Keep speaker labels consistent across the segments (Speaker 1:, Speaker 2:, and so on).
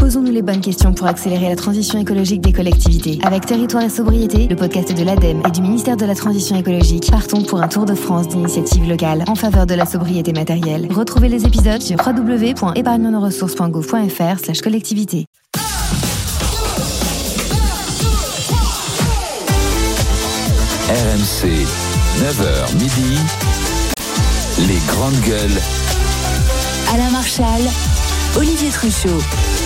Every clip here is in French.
Speaker 1: Posons-nous les bonnes questions pour accélérer la transition écologique des collectivités. Avec Territoire et Sobriété, le podcast de l'ADEME et du ministère de la Transition écologique, partons pour un tour de France d'initiatives locales en faveur de la sobriété matérielle. Retrouvez les épisodes sur www.épargnenosressources.gouv.fr/collectivité.
Speaker 2: RMC, 9h midi, les grandes gueules.
Speaker 1: Alain Marchal, Olivier Truchot.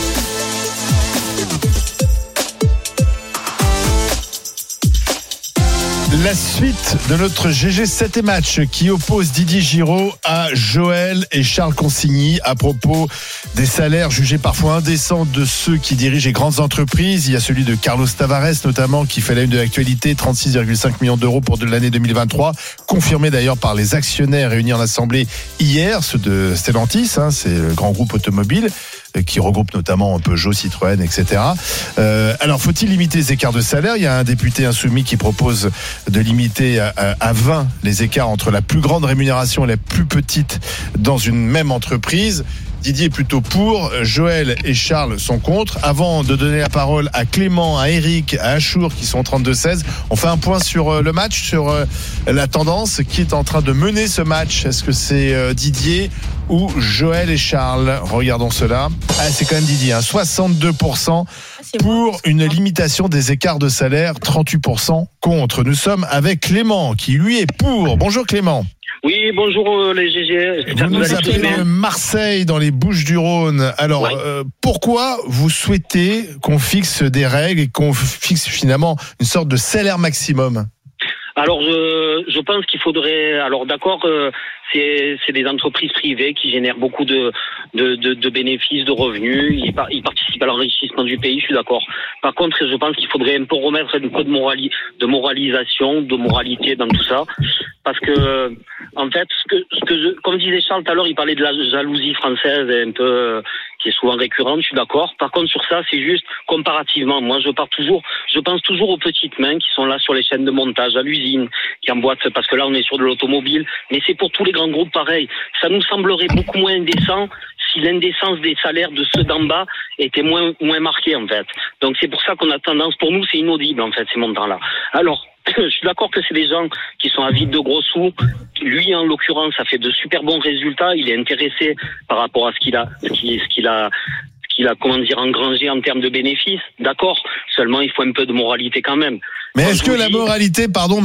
Speaker 3: La suite de notre GG 7 et match qui oppose Didier Giraud à Joël et Charles Consigny à propos des salaires jugés parfois indécents de ceux qui dirigent les grandes entreprises. Il y a celui de Carlos Tavares notamment qui fait la une de l'actualité, 36,5 millions d'euros pour l'année 2023, confirmé d'ailleurs par les actionnaires réunis en assemblée hier, ceux de Stellantis, c'est le grand groupe automobile qui regroupe notamment Peugeot, Citroën, etc. Alors, faut-il limiter les écarts de salaire ? Il y a un député insoumis qui propose de limiter à 20 les écarts entre la plus grande rémunération et la plus petite dans une même entreprise. Didier est plutôt pour, Joël et Charles sont contre. Avant de donner la parole à Clément, à Eric, à Achour qui sont 32-16, on fait un point sur le match, sur la tendance. Qui est en train de mener ce match ? Est-ce que c'est Didier ou Joël et Charles ? Regardons cela. C'est quand même Didier, 62% pour une limitation des écarts de salaire, 38% contre. Nous sommes avec Clément qui lui est pour. Bonjour Clément.
Speaker 4: Oui, bonjour les GG.
Speaker 3: Vous nous appelez de Marseille dans les Bouches-du-Rhône. Alors, ouais. Pourquoi vous souhaitez qu'on fixe des règles et qu'on fixe finalement une sorte de salaire maximum ?
Speaker 4: Alors, je pense qu'il faudrait... Alors, d'accord, c'est des entreprises privées qui génèrent beaucoup de bénéfices, de revenus. Ils participent à l'enrichissement du pays, je suis d'accord. Par contre, je pense qu'il faudrait un peu remettre un peu de moralisation, de moralité dans tout ça. Parce que, en fait, comme disait Charles tout à l'heure, il parlait de la jalousie française un peu, qui est souvent récurrente, je suis d'accord. Par contre, sur ça, c'est juste comparativement. Moi, je pense toujours aux petites mains qui sont là sur les chaînes de montage, à l'usine, qui emboîtent, parce que là, on est sur de l'automobile. Mais c'est pour tous les grands groupes pareil. Ça nous semblerait beaucoup moins indécent si l'indécence des salaires de ceux d'en bas était moins marquée, en fait. Donc, c'est pour ça qu'on a tendance, pour nous, c'est inaudible, en fait, ces montants-là. Alors, je suis d'accord que c'est des gens qui sont avides de gros sous. Lui, en l'occurrence, ça fait de super bons résultats. Il est intéressé par rapport à ce qu'il a, comment dire, engrangé en termes de bénéfices. D'accord. Seulement, il faut un peu de moralité quand même.
Speaker 3: Mais est-ce que la moralité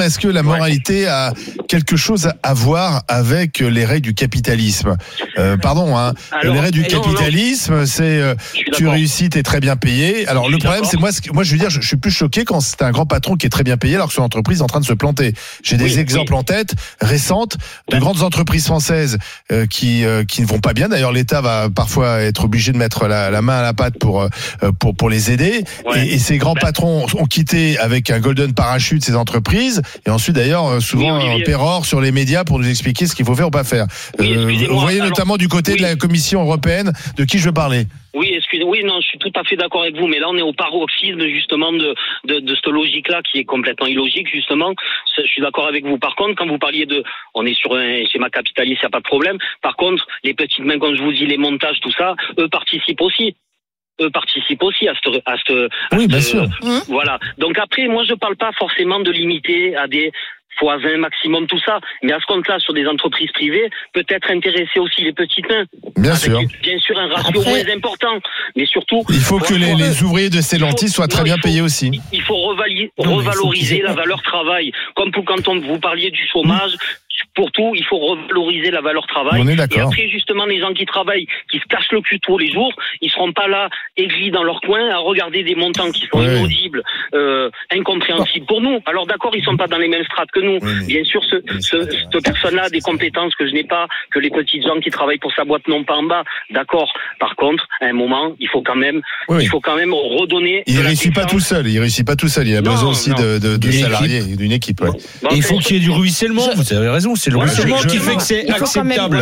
Speaker 3: a quelque chose à voir avec les règles du capitalisme ? Alors, les règles du capitalisme, c'est tu réussis, t'es très bien payé. Alors le problème, c'est moi je veux dire, je suis plus choqué quand c'est un grand patron qui est très bien payé alors que son entreprise est en train de se planter. J'ai des exemples en tête récentes de grandes entreprises françaises qui ne vont pas bien. D'ailleurs, l'État va parfois être obligé de mettre la main à la pâte pour les aider. Ouais. Et ces grands patrons ont quitté avec un golden parachute ces entreprises et ensuite d'ailleurs souvent un pérore sur les médias pour nous expliquer ce qu'il faut faire ou pas faire. Vous voyez notamment du côté de la Commission européenne de qui je veux parler.
Speaker 4: Oui, non, je suis tout à fait d'accord avec vous, mais là on est au paroxysme justement de cette logique-là qui est complètement illogique justement. Je suis d'accord avec vous. Par contre, quand vous parliez on est sur un schéma capitaliste, il n'y a pas de problème. Par contre, les petites mains, comme je vous dis, les montages, tout ça, eux participent aussi à cette
Speaker 3: oui, bien sûr.
Speaker 4: Voilà. Donc après, moi je parle pas forcément de limiter à des fois 20 maximum tout ça, mais à ce compte-là, sur des entreprises privées, peut-être intéresser aussi les petites mains.
Speaker 3: Bien sûr,
Speaker 4: un ratio moins important, mais surtout...
Speaker 3: Il faut que les ouvriers de Stellantis soient très bien payés aussi.
Speaker 4: Il faut revaloriser la valeur travail, comme quand vous parliez du chômage. Pour tout, il faut revaloriser la valeur travail.
Speaker 3: On est d'accord.
Speaker 4: Et après, justement, les gens qui travaillent, qui se cachent le cul tous les jours, ils seront pas là, aigris dans leur coin, à regarder des montants qui sont inaudibles, incompréhensibles pour nous. Alors d'accord, ils sont pas dans les mêmes strates que nous. Bien sûr, cette personne-là a des compétences que je n'ai pas, que les petites gens qui travaillent pour sa boîte n'ont pas en bas. D'accord. Par contre, à un moment, il faut quand même redonner.
Speaker 3: Il réussit pas tout seul. Il a besoin aussi de salariés, d'une équipe. Ouais.
Speaker 5: Et il faut qu'il y ait du ruissellement. Vous avez raison. C'est le ruissellement qui fait que c'est acceptable.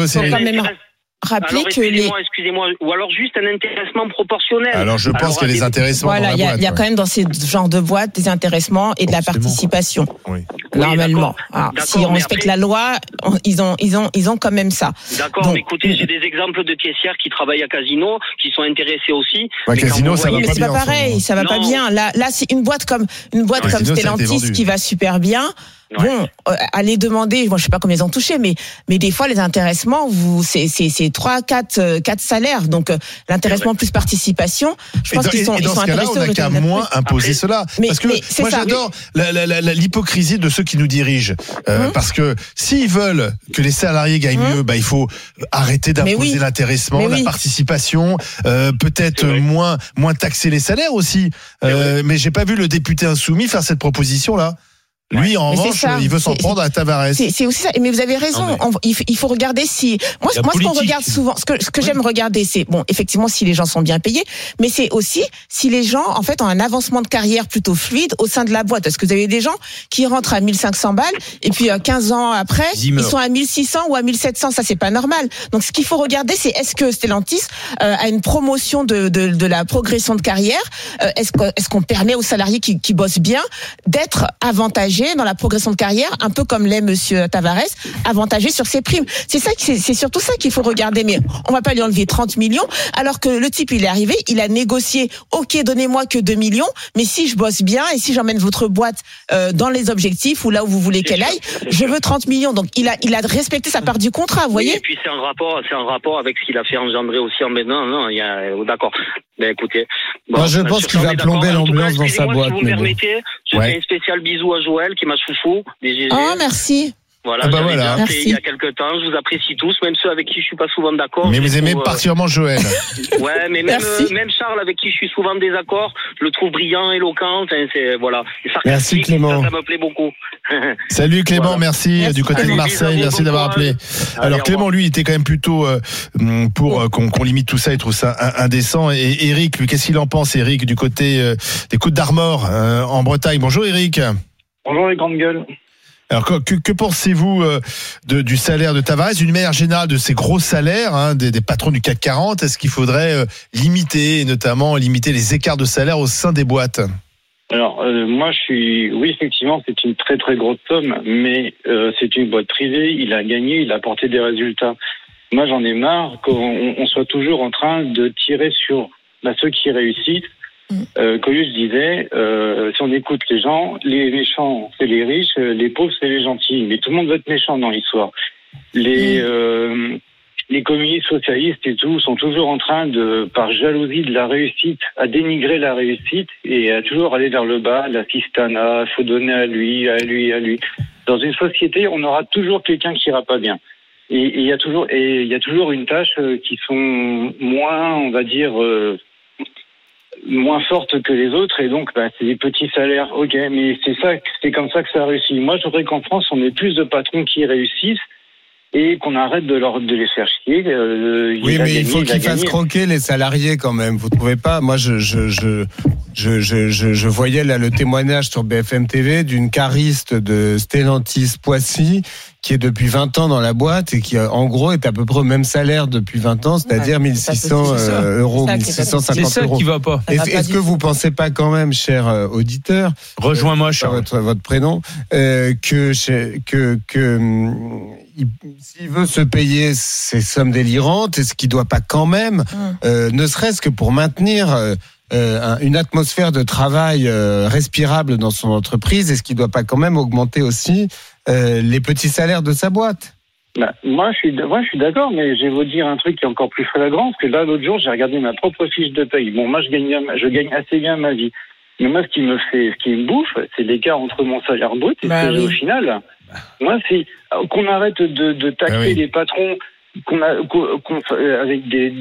Speaker 4: Rappeler excusez-moi, ou alors juste un intéressement proportionnel.
Speaker 3: Alors je pense qu'il y a des intéressements dans la boîte.
Speaker 6: Il y a quand même dans ces genres de boîtes des intéressements et de la participation.
Speaker 3: Oui.
Speaker 6: normalement. Alors, si on respecte la loi, ils ont quand même ça.
Speaker 4: D'accord,
Speaker 6: Donc,
Speaker 4: mais écoutez, j'ai des exemples de caissières qui travaillent à Casino, qui sont intéressés aussi.
Speaker 3: Ouais, Casino, ça va
Speaker 6: mais
Speaker 3: pas
Speaker 6: c'est
Speaker 3: bien.
Speaker 6: pas pareil, ça va pas bien. Là, c'est une boîte comme
Speaker 3: Casino,
Speaker 6: Stellantis qui va super bien.
Speaker 4: Ouais.
Speaker 6: Bon, allez demander, moi je sais pas combien ils ont touché, mais des fois les intéressements, c'est 4 salaires, donc l'intéressement plus participation. Je pense qu'ils sont
Speaker 3: dans ce cas-là, on n'a qu'à moins imposer cela. Parce que moi j'adore l'hypocrisie de ceux qui nous dirigent, parce que s'ils veulent que les salariés gagnent mieux, il faut arrêter d'imposer l'intéressement, la participation, peut-être moins taxer les salaires aussi. Mais j'ai pas vu le député insoumis faire cette proposition-là. Lui, en revanche, il veut s'en prendre à Tavares.
Speaker 6: C'est aussi ça. Mais vous avez raison. Il faut regarder si. Moi, ce qu'on regarde souvent, ce que j'aime regarder, c'est effectivement, si les gens sont bien payés, mais c'est aussi si les gens, en fait, ont un avancement de carrière plutôt fluide au sein de la boîte. Parce que vous avez des gens qui rentrent à 1500 balles et puis 15 ans après, ils sont à 1600 ou à 1700. Ça, c'est pas normal. Donc, ce qu'il faut regarder, c'est est-ce que Stellantis a une promotion de la progression de carrière? Est-ce qu'on permet aux salariés qui bossent bien d'être avantagés dans la progression de carrière, un peu comme l'est monsieur Tavares, avantagé sur ses primes. C'est surtout ça qu'il faut regarder. Mais on va pas lui enlever 30 millions, alors que le type, il est arrivé, il a négocié, ok, donnez-moi que 2 millions, mais si je bosse bien et si j'emmène votre boîte dans les objectifs ou là où vous voulez qu'elle aille, je veux 30 millions. Donc il a respecté sa part du contrat, vous voyez.
Speaker 4: Et puis c'est un rapport avec ce qu'il a fait engendrer aussi en maintenant. Non, il y a, d'accord. Ben écoutez. Bon,
Speaker 7: moi, je pense qu'il va plomber l'ambiance dans sa boîte.
Speaker 4: Si vous me permettez, je fais un spécial bisou à Joël, qui est ma chouchou, des GG.
Speaker 6: Oh, merci.
Speaker 4: Voilà, il y a quelques temps, je vous apprécie tous, même ceux avec qui je suis pas souvent d'accord.
Speaker 3: Mais vous aimez particulièrement Joël.
Speaker 4: Ouais, mais même Charles, avec qui je suis souvent en désaccord, je le trouve brillant, éloquent, voilà.
Speaker 7: Merci Clément.
Speaker 4: Ça me plaît beaucoup.
Speaker 3: Salut Clément, merci du côté de Marseille, merci d'avoir appelé. Alors Clément, lui, il était quand même plutôt pour qu'on limite tout ça, il trouve ça indécent. Et Eric, lui, qu'est-ce qu'il en pense, Eric, du côté des Côtes d'Armor en Bretagne? Bonjour Eric.
Speaker 8: Bonjour les grandes gueules.
Speaker 3: Alors, que pensez-vous du salaire de Tavares, d'une manière générale de ces gros salaires des patrons du CAC 40? Est-ce qu'il faudrait limiter, et notamment limiter les écarts de salaire au sein des boîtes?
Speaker 8: Alors, moi, oui, effectivement, c'est une très très grosse somme, mais c'est une boîte privée, il a gagné, il a apporté des résultats. Moi, j'en ai marre qu'on soit toujours en train de tirer sur ceux qui réussissent. Coluche disait, si on écoute les gens, les méchants c'est les riches, les pauvres c'est les gentils. Mais tout le monde veut être méchant dans l'histoire. Les communistes socialistes et tout sont toujours en train par jalousie de la réussite, à dénigrer la réussite et à toujours aller vers le bas, l'assistanat, faut donner à lui. Dans une société, on aura toujours quelqu'un qui ira pas bien. Et il y a toujours une tâche qui sont moins, on va dire, moins fortes que les autres, et donc c'est des petits salaires, ok, mais c'est comme ça que ça réussit. Moi, je voudrais qu'en France, on ait plus de patrons qui réussissent et qu'on arrête de les faire chier.
Speaker 7: Oui, mais il faut qu'ils fassent croquer les salariés quand même. Vous trouvez pas? Moi, je voyais là le témoignage sur BFM TV d'une cariste de Stellantis Poissy qui est depuis 20 ans dans la boîte et qui, en gros, est à peu près au même salaire depuis 20 ans, c'est-à-dire 1600 euros, 1650 euros.
Speaker 5: C'est ça qui va pas.
Speaker 7: Est-ce que vous pensez pas quand même, cher auditeur,
Speaker 5: rejoins-moi, Charles,
Speaker 7: votre prénom, que s'il veut se payer ces sommes délirantes, est-ce qu'il doit pas quand même, ne serait-ce que pour maintenir une atmosphère de travail respirable dans son entreprise, est-ce qu'il doit pas quand même augmenter aussi les petits salaires de sa boîte?
Speaker 8: Moi, je suis d'accord, mais je vais vous dire un truc qui est encore plus flagrant, parce que là, l'autre jour, j'ai regardé ma propre fiche de paye. Bon, moi, je gagne assez bien ma vie. Mais moi, ce qui me bouffe, c'est l'écart entre mon salaire brut et ce que j'ai au final. Moi, c'est qu'on arrête de taxer les patrons avec des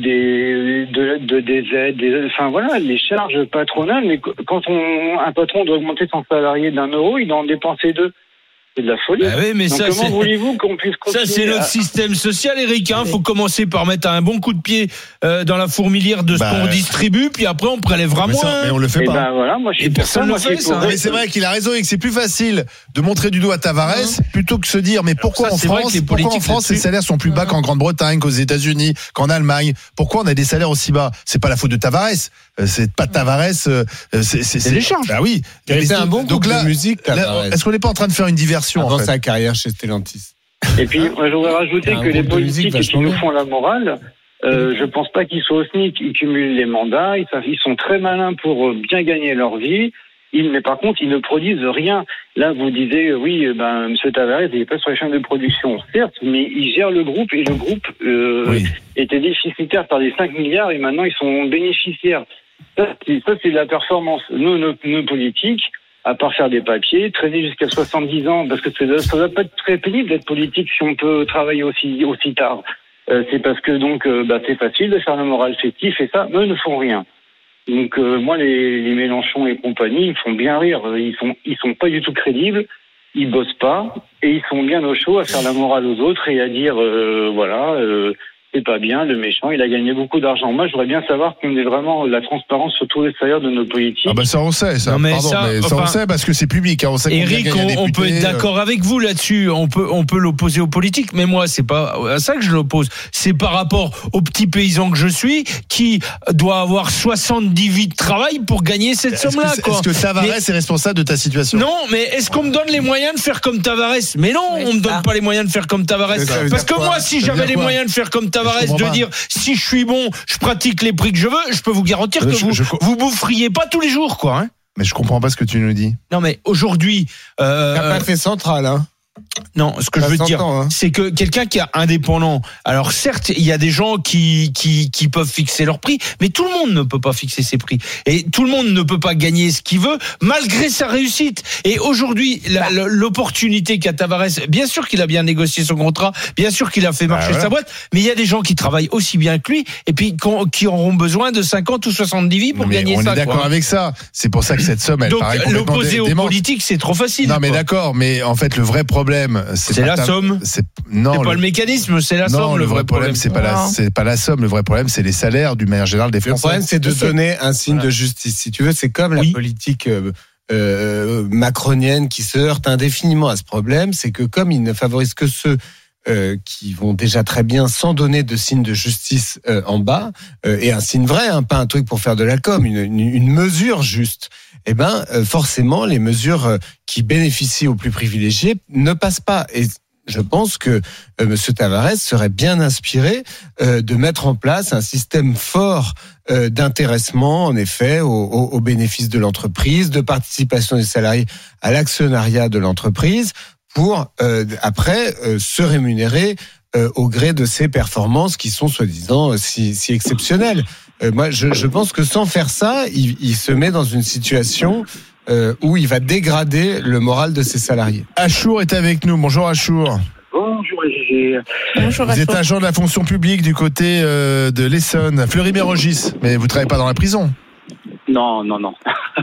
Speaker 8: aides, enfin voilà, les charges patronales. Mais quand un patron doit augmenter son salarié d'1 euro, il doit en dépenser 2. C'est de la folie.
Speaker 5: Ah oui, mais
Speaker 8: donc, comment voulez-vous qu'on puisse continuer?
Speaker 5: Ça, c'est notre système social, Eric. Faut commencer par mettre un bon coup de pied dans la fourmilière de ce qu'on redistribue, puis après on prélèvera moins.
Speaker 3: Mais on le fait pas.
Speaker 8: Voilà, moi, je suis
Speaker 5: personne ne le fait, ça.
Speaker 3: Mais c'est vrai qu'il a raison et que c'est plus facile de montrer du doigt Tavares plutôt que se dire mais pourquoi en France les salaires sont plus bas qu'en Grande-Bretagne, qu'aux États-Unis, qu'en Allemagne? Pourquoi on a des salaires aussi bas? C'est pas la faute de Tavares. C'est pas Tavares. C'est
Speaker 5: les charges.
Speaker 3: Ah oui.
Speaker 7: C'est un bon groupe de musique.
Speaker 3: Est-ce qu'on n'est pas en train de faire une diversion version.
Speaker 7: Avant sa carrière chez Stellantis.
Speaker 8: Et puis, je voudrais rajouter que les politiques qui nous font la morale, je pense pas qu'ils soient au SNIC. Ils cumulent les mandats, ils sont très malins pour bien gagner leur vie. Mais par contre, ils ne produisent rien. Là, vous disiez, oui, M. Tavares, il n'est pas sur les chaînes de production. Certes, mais il gère le groupe et le groupe était déficitaire par des 5 milliards et maintenant ils sont bénéficiaires. Ça, c'est de la performance. Nous, nos politiques, à part faire des papiers, traîner jusqu'à 70 ans, parce que ça ne va pas être très pénible d'être politique si on peut travailler aussi tard. C'est parce que donc c'est facile de faire le moral festif et ça, eux ne font rien. Donc moi les Mélenchon et compagnie, ils font bien rire. Ils sont pas du tout crédibles. Ils bossent pas et ils sont bien au chaud à faire la morale aux autres et à dire c'est pas bien, le méchant, il a gagné beaucoup d'argent. Moi, je voudrais bien savoir qu'on ait vraiment la transparence sur tous les salaires de nos politiques.
Speaker 3: Ah ça on sait, ça. Mais on sait parce que c'est public. Hein, on sait
Speaker 5: Eric, on peut être d'accord avec vous là-dessus. On peut l'opposer aux politiques, mais moi, c'est pas à ça que je l'oppose. C'est par rapport au petit paysan que je suis, qui doit avoir 70 vies de travail pour gagner cette somme-là.
Speaker 3: Est-ce que Tavares est responsable de ta situation?
Speaker 5: Non, mais est-ce qu'on me donne les moyens de faire comme Tavares? Mais non, on me donne pas les moyens de faire comme Tavares. Parce que moi, si j'avais les moyens de faire comme Tavares, de dire si je suis bon, je pratique les prix que je veux, je peux vous garantir que vous boufferiez pas tous les jours, quoi. Hein.
Speaker 3: Mais je comprends pas ce que tu nous dis.
Speaker 5: Non, mais aujourd'hui,
Speaker 7: t'as pas fait central, hein.
Speaker 5: Non, ce que je veux dire, c'est que quelqu'un qui est indépendant, alors certes, il y a des gens qui peuvent fixer leur prix, mais tout le monde ne peut pas fixer ses prix. Et tout le monde ne peut pas gagner ce qu'il veut, malgré sa réussite. Et aujourd'hui, l'opportunité qu'a Tavares, bien sûr qu'il a bien négocié son contrat, bien sûr qu'il a fait marcher sa boîte, mais il y a des gens qui travaillent aussi bien que lui, et puis qui auront besoin de 50 ou 70 vies pour gagner ça.
Speaker 3: On est d'accord avec ça. C'est pour ça que cette somme, elle paraît complètement démente.
Speaker 5: Donc, l'opposer aux politiques, c'est trop facile.
Speaker 3: Non, mais d'accord, mais en fait, le vrai problème,
Speaker 5: c'est la somme. C'est pas le mécanisme, c'est la somme.
Speaker 3: Le vrai problème, c'est pas la somme. Le vrai problème, c'est les salaires d'une manière générale des Français.
Speaker 7: Le problème, c'est de donner un signe de justice. Si tu veux, c'est comme la politique macronienne qui se heurte indéfiniment à ce problème. C'est que comme il ne favorise que ceux qui vont déjà très bien sans donner de signe de justice en bas, et un signe vrai, hein, pas un truc pour faire de la com, une mesure juste. Eh ben, forcément, les mesures qui bénéficient aux plus privilégiés ne passent pas. Et je pense que M. Tavares serait bien inspiré de mettre en place un système fort d'intéressement, en effet, au bénéfice de l'entreprise, de participation des salariés à l'actionnariat de l'entreprise, pour après se rémunérer au gré de ses performances qui sont soi-disant si exceptionnelles. Moi, je pense que sans faire ça, il se met dans une situation où il va dégrader le moral de ses salariés.
Speaker 3: Achour est avec nous. Bonjour Achour.
Speaker 9: Bonjour Gégé.
Speaker 6: Bonjour.
Speaker 3: Vous êtes agent de la fonction publique du côté de l'Essonne, Fleury-Mérogis, mais vous travaillez pas dans la prison?
Speaker 9: Non. Non.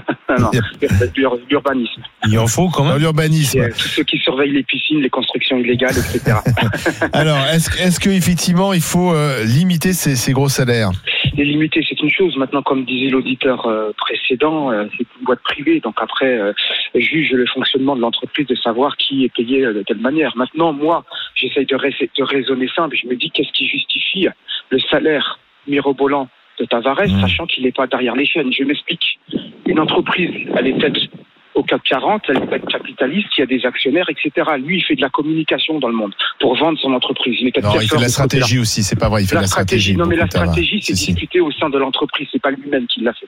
Speaker 9: L'urbanisme.
Speaker 5: Il en faut quand même.
Speaker 3: L'urbanisme.
Speaker 9: Tous ceux qui surveillent les piscines, les constructions illégales, etc.
Speaker 3: Alors, est-ce qu'effectivement, il faut limiter ces gros salaires?
Speaker 9: Les limiter, c'est une chose. Maintenant, comme disait l'auditeur précédent, c'est une boîte privée. Donc après, juge le fonctionnement de l'entreprise de savoir qui est payé de quelle manière. Maintenant, moi, j'essaye de raisonner simple. Je me dis, qu'est-ce qui justifie le salaire mirobolant de Tavares, sachant qu'il n'est pas derrière les chaînes. Je m'explique. Une entreprise, elle est peut-être au CAC 40, elle peut être capitaliste, il y a des actionnaires, etc. Lui, il fait de la communication dans le monde pour vendre son entreprise. Il fait
Speaker 3: de la stratégie aussi, c'est pas vrai, il fait de la stratégie.
Speaker 9: Non, mais la stratégie, c'est discuté au sein de l'entreprise, c'est pas lui-même qui l'a fait.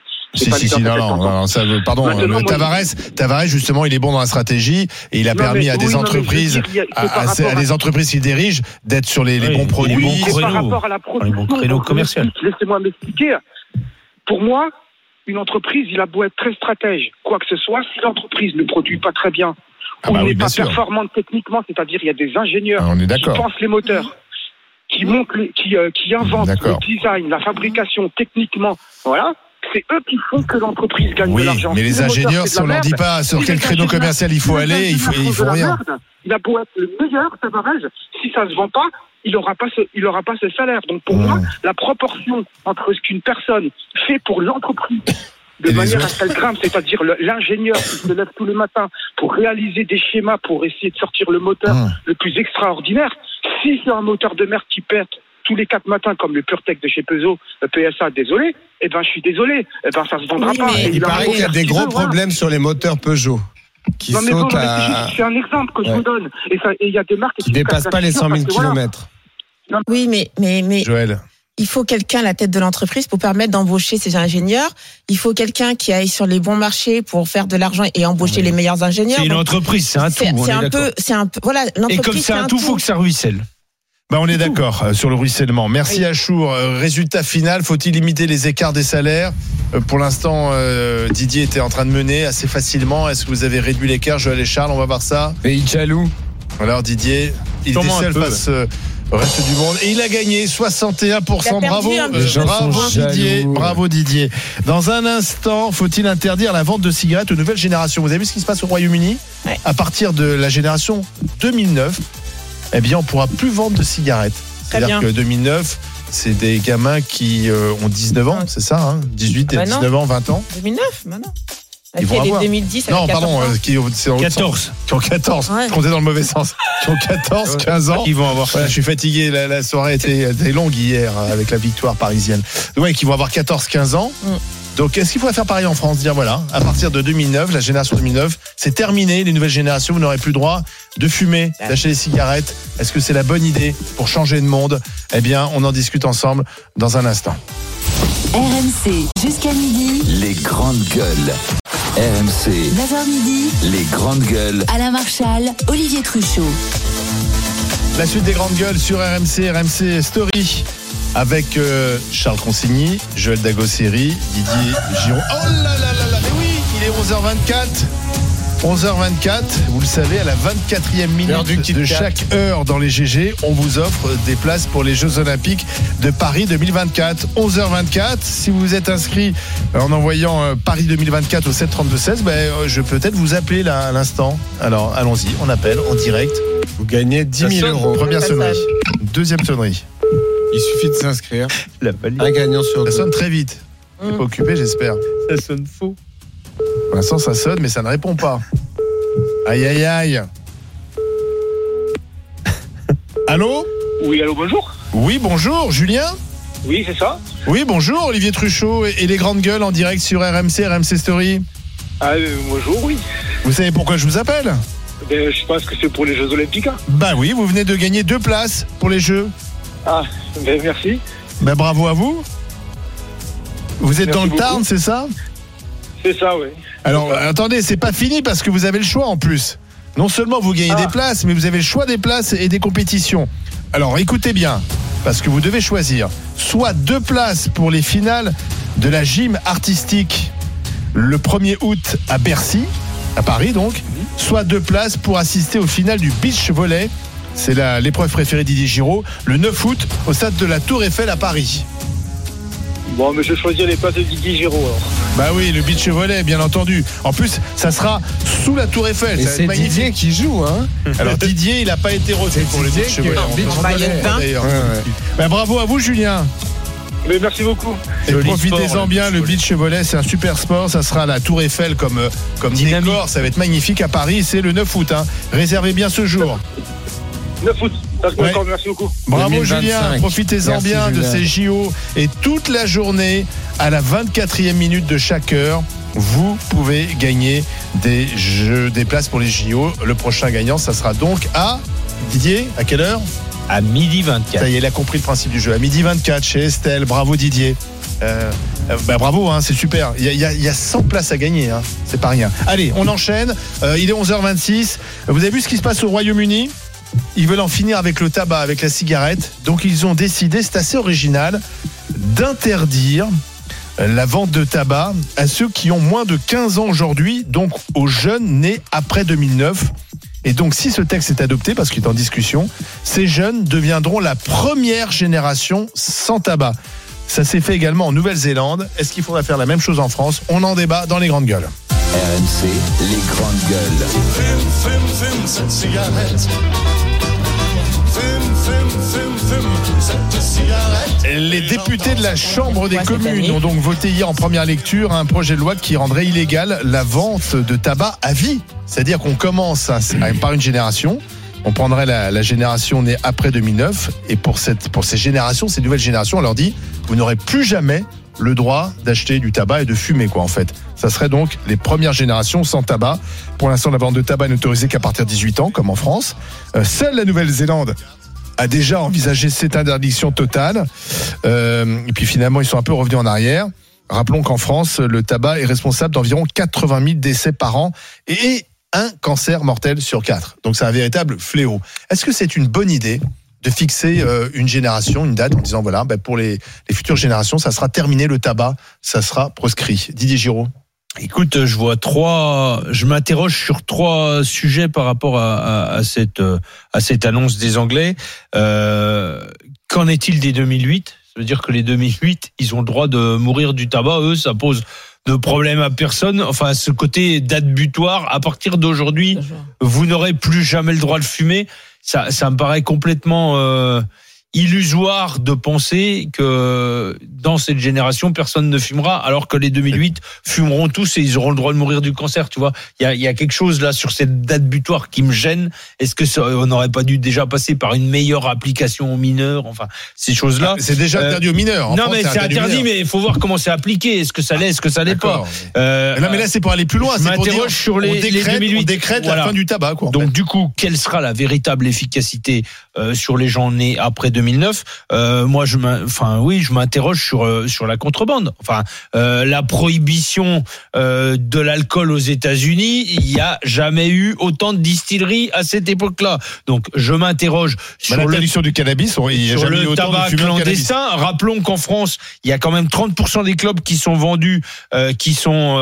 Speaker 3: Pardon, Tavares, justement, il est bon dans la stratégie et il a permis à des entreprises, à des entreprises qu'il dirige, d'être sur les bons produits.
Speaker 9: Par rapport à la production commerciale. Laissez-moi m'expliquer. Pour moi, une entreprise, il a beau être très stratège, quoi que ce soit, si l'entreprise ne produit pas très bien, ou n'est pas performante techniquement, c'est-à-dire il y a des ingénieurs qui pensent les moteurs, qui montent, qui inventent le design, la fabrication techniquement, voilà. C'est eux qui font que l'entreprise gagne de l'argent.
Speaker 3: Mais les ingénieurs, si on leur dit pas sur quel créneau commercial il faut aller, ils font rien.
Speaker 9: Il a beau être le meilleur, Tavares, si ça se vend pas, il aura pas ce salaire. Donc pour moi, la proportion entre ce qu'une personne fait pour l'entreprise de manière à ce qu'elle grimpe, c'est-à-dire l'ingénieur qui se lève tous les matins pour réaliser des schémas pour essayer de sortir le moteur le plus extraordinaire, si c'est un moteur de merde qui pète tous les 4 matins comme le PureTech de chez Peugeot, PSA, désolé, je suis désolé, ça se vendra pas.
Speaker 7: Il paraît qu'il y a des gros problèmes sur les moteurs Peugeot. qui sautent
Speaker 9: c'est un exemple que je vous donne. Et il y a des marques
Speaker 7: qui dépassent pas les 100 000 kilomètres.
Speaker 6: Oui, mais
Speaker 3: Joël.
Speaker 6: Il faut quelqu'un à la tête de l'entreprise pour permettre d'embaucher ces ingénieurs. Il faut quelqu'un qui aille sur les bons marchés pour faire de l'argent et embaucher les meilleurs ingénieurs.
Speaker 5: C'est une entreprise, c'est un tout.
Speaker 6: C'est un peu, voilà, l'entreprise.
Speaker 5: Et comme c'est un tout, faut que ça ruisselle.
Speaker 3: On est d'accord sur le ruissellement. Merci Achour. Résultat final, faut-il limiter les écarts des salaires ? Pour l'instant, Didier était en train de mener assez facilement. Est-ce que vous avez réduit l'écart, Joël et Charles ? On va voir ça.
Speaker 7: Pays jaloux.
Speaker 3: Alors Didier, il était seul face au reste du monde. Et il a gagné 61%. Bravo Didier. Dans un instant, faut-il interdire la vente de cigarettes aux nouvelles générations ? Vous avez vu ce qui se passe au Royaume-Uni ? À partir de la génération 2009, on ne pourra plus vendre de cigarettes. C'est-à-dire que 2009, c'est des gamins qui ont 19 ans, c'est ça, hein, 18 et 19 ans, 20 ans.
Speaker 6: 2009, maintenant.
Speaker 3: Ils vont avoir
Speaker 6: 2010
Speaker 3: non, pardon, qui ont 14. Qui ont 14. Ouais. Je comptais dans le mauvais sens. Qui ont 14, 15 ans.
Speaker 5: Ils vont avoir.
Speaker 3: Voilà, je suis fatigué. La soirée était longue hier avec la victoire parisienne. Ouais, qui vont avoir 14, 15 ans. Donc, est-ce qu'il faudrait faire pareil en France ? Dire voilà, à partir de 2009, la génération 2009, c'est terminé. Les nouvelles générations, vous n'aurez plus le droit de fumer, d'acheter des cigarettes. Est-ce que c'est la bonne idée pour changer de monde ? Eh bien, on en discute ensemble dans un instant.
Speaker 1: RMC, jusqu'à midi.
Speaker 2: Les grandes gueules. RMC.
Speaker 1: 9h midi.
Speaker 2: Les grandes gueules.
Speaker 1: Alain Marchal, Olivier Truchot.
Speaker 3: La suite des grandes gueules sur RMC Story. Avec Charles Consigny, Joël Dagosseri, Didier Giraud. Oh là là là là, mais oui, il est 11h24. 11h24, vous le savez, à la 24e minute de chaque heure dans les GG, on vous offre des places pour les Jeux Olympiques de Paris 2024. 11h24, si vous vous êtes inscrit en envoyant Paris 2024 au 732-16, je peux peut-être vous appeler là à l'instant. Alors allons-y, on appelle en direct.
Speaker 7: Vous gagnez 10 000 euros.
Speaker 3: Première sonnerie. Deuxième sonnerie.
Speaker 7: Il suffit de s'inscrire. Un gagnant sur deux.
Speaker 3: Ça sonne très vite. T'es pas occupé, j'espère.
Speaker 5: Ça sonne faux.
Speaker 3: Pour l'instant, ça sonne, mais ça ne répond pas. Aïe, aïe, aïe. Allô ?
Speaker 10: Oui, allô, bonjour.
Speaker 3: Oui, bonjour, Julien ?
Speaker 10: Oui, c'est ça.
Speaker 3: Oui, bonjour, Olivier Truchot et les grandes gueules en direct sur RMC Story.
Speaker 10: Ah, bonjour, oui.
Speaker 3: Vous savez pourquoi je vous appelle ?
Speaker 10: Je pense que c'est pour les Jeux Olympiques.
Speaker 3: Bah oui, vous venez de gagner 2 places pour les Jeux.
Speaker 10: Ah, merci.
Speaker 3: Bravo à vous. Vous êtes
Speaker 10: merci
Speaker 3: dans le
Speaker 10: beaucoup.
Speaker 3: Tarn, c'est ça ?
Speaker 10: C'est ça, oui.
Speaker 3: Alors, attendez, c'est pas fini parce que vous avez le choix en plus. Non seulement vous gagnez des places, mais vous avez le choix des places et des compétitions. Alors, écoutez bien, parce que vous devez choisir soit 2 places pour les finales de la gym artistique le 1er août à Bercy, à Paris donc, soit 2 places pour assister au final du beach volley. C'est l'épreuve préférée Didier Giraud, le 9 août au stade de la Tour Eiffel à Paris.
Speaker 10: Bon, mais je vais choisir les places de Didier Giraud alors.
Speaker 3: Bah oui, le beach volley, bien entendu. En plus, ça sera sous la Tour Eiffel.
Speaker 7: Et c'est Didier qui joue, hein.
Speaker 3: Alors Didier, il n'a pas été reçu pour le beach volley. Bravo à vous, Julien.
Speaker 10: Mais merci beaucoup.
Speaker 3: Et profitez-en bien, le beach volley, c'est un super sport. Ça sera à la Tour Eiffel comme décor. Ça va être magnifique à Paris. C'est le 9 août. Hein. Réservez bien ce jour.
Speaker 10: 9 août. D'accord, merci beaucoup.
Speaker 3: Bravo
Speaker 7: 2025.
Speaker 3: Julien, profitez-en bien de ces JO et toute la journée à la 24e minute de chaque heure, vous pouvez gagner des places pour les JO. Le prochain gagnant, ça sera donc à Didier, à quelle heure ?
Speaker 5: À midi 24.
Speaker 3: Ça y est, il a compris le principe du jeu. À midi 24 chez Estelle. Bravo Didier. Bravo, hein, c'est super. Il y a 100 places à gagner, hein. C'est pas rien. Allez, on enchaîne. Il est 11h26. Vous avez vu ce qui se passe au Royaume-Uni ? Ils veulent en finir avec le tabac, avec la cigarette. Donc ils ont décidé, c'est assez original, d'interdire la vente de tabac à ceux qui ont moins de 15 ans aujourd'hui, donc aux jeunes nés après 2009. Et donc si ce texte est adopté, parce qu'il est en discussion, ces jeunes deviendront la première génération sans tabac. Ça s'est fait également en Nouvelle-Zélande. Est-ce qu'il faudra faire la même chose en France ? On en débat dans les grandes gueules.
Speaker 2: RMC, les grandes gueules.
Speaker 3: Cette cigarette. Les députés de la Chambre des communes ont donc voté hier en première lecture un projet de loi qui rendrait illégale la vente de tabac à vie. C'est-à-dire qu'on commence par une génération. On prendrait la génération née après 2009 et pour ces générations, ces nouvelles générations, on leur dit vous n'aurez plus jamais le droit d'acheter du tabac et de fumer, quoi, en fait. Ça serait donc les premières générations sans tabac. Pour l'instant, la vente de tabac n'est autorisée qu'à partir de 18 ans, comme en France. Seule la Nouvelle-Zélande a déjà envisagé cette interdiction totale. Et puis finalement, ils sont un peu revenus en arrière. Rappelons qu'en France, le tabac est responsable d'environ 80 000 décès par an et un cancer mortel sur 4. Donc c'est un véritable fléau. Est-ce que c'est une bonne idée de fixer une génération, une date, en disant voilà, pour les futures générations, ça sera terminé le tabac, ça sera proscrit? Didier Giraud.
Speaker 5: Écoute, je m'interroge sur 3 sujets par rapport à cette annonce des Anglais. Qu'en est-il des 2008? Ça veut dire que les 2008, ils ont le droit de mourir du tabac. Eux, ça pose de problème à personne. Enfin, ce côté date butoir, à partir d'aujourd'hui, vous n'aurez plus jamais le droit de fumer. Ça me paraît complètement illusoire de penser que dans cette génération personne ne fumera, alors que les 2008 fumeront tous et ils auront le droit de mourir du cancer. Tu vois, il y a quelque chose là sur cette date butoir qui me gêne. Est-ce que on n'aurait pas dû déjà passer par une meilleure application aux mineurs? Enfin, ces choses-là.
Speaker 3: C'est déjà interdit aux mineurs.
Speaker 5: Non, mais c'est interdit, mais il faut voir comment c'est appliqué. Est-ce que ça l'est, est-ce que ça l'est pas?
Speaker 3: Non, mais là c'est pour aller plus loin.
Speaker 5: C'est pour dire sur les 2008.
Speaker 3: On décrète la fin du tabac, quoi.
Speaker 5: Donc du coup, quelle sera la véritable efficacité sur les gens nés après 2009? Moi, je m'interroge sur la contrebande. Enfin, la prohibition de l'alcool aux États-Unis, il n'y a jamais eu autant de distilleries à cette époque-là. Donc, je m'interroge sur
Speaker 3: l'interdiction du cannabis,
Speaker 5: sur le tabac clandestin. Rappelons qu'en France, il y a quand même 30% des clopes qui sont vendus, qui sont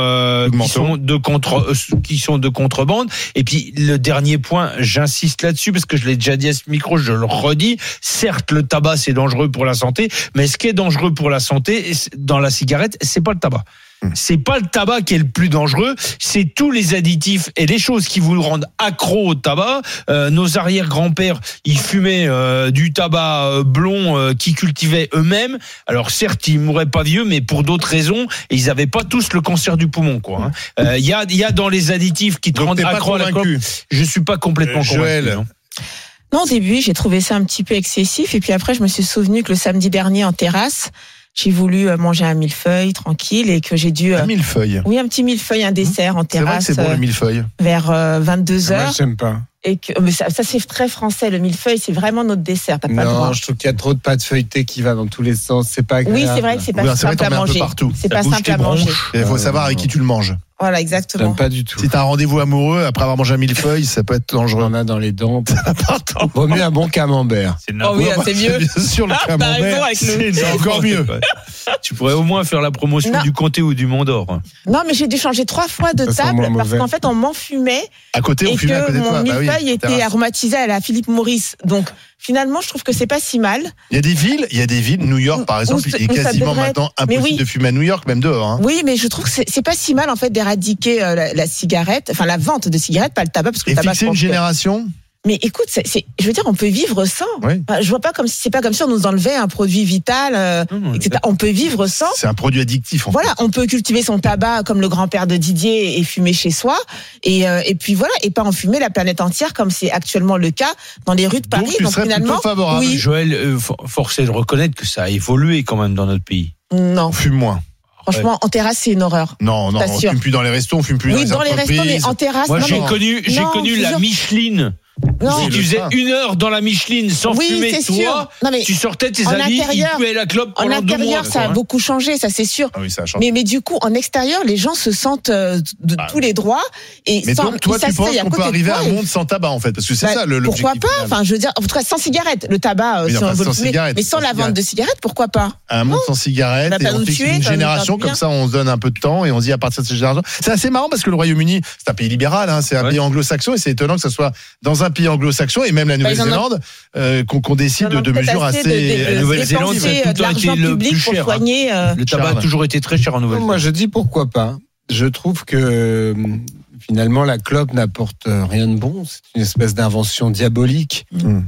Speaker 5: de contrebande. Et puis, le dernier point, j'insiste là-dessus parce que je l'ai déjà dit à ce micro, je le redis. Certes, le tabac, c'est dangereux pour la santé, mais ce qui est dangereux pour la santé dans la cigarette, c'est pas le tabac. C'est pas le tabac qui est le plus dangereux, c'est tous les additifs et les choses qui vous rendent accro au tabac. Nos arrière-grands-pères, ils fumaient du tabac blond qu'ils cultivaient eux-mêmes. Alors certes, ils mouraient pas vieux, mais pour d'autres raisons, et ils avaient pas tous le cancer du poumon, quoi. Il y a dans les additifs qui te rendent accro à la clope. Je suis pas complètement convaincu.
Speaker 6: Non, au début, j'ai trouvé ça un petit peu excessif. Et puis après, je me suis souvenu que le samedi dernier, en terrasse, j'ai voulu manger un millefeuille tranquille et que j'ai dû...
Speaker 3: Un millefeuille?
Speaker 6: Oui, un petit millefeuille, un dessert en terrasse.
Speaker 3: C'est vrai que c'est bon, le millefeuille.
Speaker 6: Vers 22h.
Speaker 7: Moi, j'aime pas.
Speaker 6: Et que, mais ça c'est très français, le millefeuille, c'est vraiment notre dessert. T'as pas le droit.
Speaker 7: Non, je trouve qu'il y a trop de pâte feuilletée qui va dans tous les sens. C'est pas agréable.
Speaker 6: Oui, c'est vrai que c'est pas simple à manger. C'est pas simple à manger.
Speaker 3: Il faut savoir avec qui tu le manges.
Speaker 6: Voilà, exactement.
Speaker 7: J'aime pas du tout.
Speaker 3: Si t'as un rendez-vous amoureux, après avoir mangé un millefeuille, ça peut être dangereux.
Speaker 7: On a dans les dents. Vaut mieux un bon camembert.
Speaker 6: Oh oui, c'est mieux.
Speaker 3: Bien sûr, le camembert, c'est encore mieux.
Speaker 5: Tu pourrais au moins faire la promotion du Comté ou du Mont d'Or.
Speaker 6: Non, mais j'ai dû changer 3 fois de table parce qu'en fait, on m'enfumait.
Speaker 3: À côté, on fumait à côté de toi.
Speaker 6: Mon millefeuille était aromatisé à la Philippe Maurice. Donc, finalement, je trouve que c'est pas si mal.
Speaker 3: Il y a des villes, New York par exemple, il est quasiment maintenant impossible de fumer à New York, même dehors. Hein.
Speaker 6: Oui, mais je trouve que c'est pas si mal en fait d'éradiquer la cigarette, enfin la vente de cigarettes, pas le tabac, parce que le tabac.
Speaker 3: Fixer une génération.
Speaker 6: Mais écoute, je veux dire, on peut vivre sans.
Speaker 3: Oui.
Speaker 6: Enfin, je vois pas c'est pas comme si on nous enlevait un produit vital, etc. On peut vivre sans.
Speaker 3: C'est un produit addictif.
Speaker 6: Voilà, on peut cultiver son tabac comme le grand-père de Didier et fumer chez soi, et puis voilà, et pas en fumer la planète entière comme c'est actuellement le cas dans les rues de Paris.
Speaker 3: Donc tu finalement, plutôt favorable.
Speaker 6: Oui.
Speaker 5: Joël, force est de reconnaître que ça a évolué quand même dans notre pays.
Speaker 6: Non.
Speaker 3: On fume moins.
Speaker 6: Franchement, en terrasse, c'est une horreur.
Speaker 3: Non, on fume plus dans les restos, on fume plus dans les entreprises.
Speaker 6: Oui, dans les restos, mais en terrasse.
Speaker 5: Moi, j'ai connu la Micheline.
Speaker 6: Non,
Speaker 5: si tu faisais 1 heure dans la Micheline sans fumer, toi, tu sortais tes amis, ils puaient la clope pendant 2 mois.
Speaker 6: En intérieur, ça a beaucoup changé, ça c'est sûr.
Speaker 3: Ah oui, ça a changé.
Speaker 6: Mais du coup, en extérieur, les gens se sentent de tous les droits. Et
Speaker 3: mais donc, toi, tu penses qu'on peut arriver à un monde sans tabac, en fait? Parce que c'est ça l'objectif.
Speaker 6: Pourquoi pas? Enfin, je veux dire, en tout cas, sans cigarette. Le tabac, si on veut le fumer. Mais sans la vente de cigarettes, pourquoi pas?
Speaker 3: Un monde sans cigarette, et on fixe une génération, comme ça, on se donne un peu de temps, et on se dit à partir de cette génération. C'est assez marrant parce que le Royaume-Uni, c'est un pays libéral, c'est un pays anglo-saxon, et c'est étonnant que ça soit dans un pays anglo-saxon, et même la Nouvelle-Zélande, qu'on décide de mesures assez.
Speaker 5: La Nouvelle-Zélande, ça a tout le temps été le plus cher. Le tabac a toujours été très cher en Nouvelle-Zélande.
Speaker 7: Moi, je dis pourquoi pas. Je trouve que finalement, la clope n'apporte rien de bon. C'est une espèce d'invention diabolique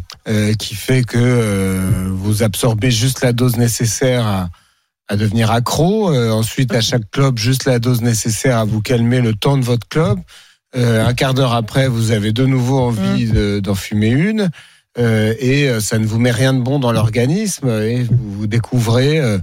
Speaker 7: qui fait que vous absorbez juste la dose nécessaire à devenir accro. Ensuite, à chaque clope, juste la dose nécessaire à vous calmer le temps de votre clope. Un quart d'heure après, vous avez de nouveau envie d'en fumer une, et ça ne vous met rien de bon dans l'organisme, et vous découvrez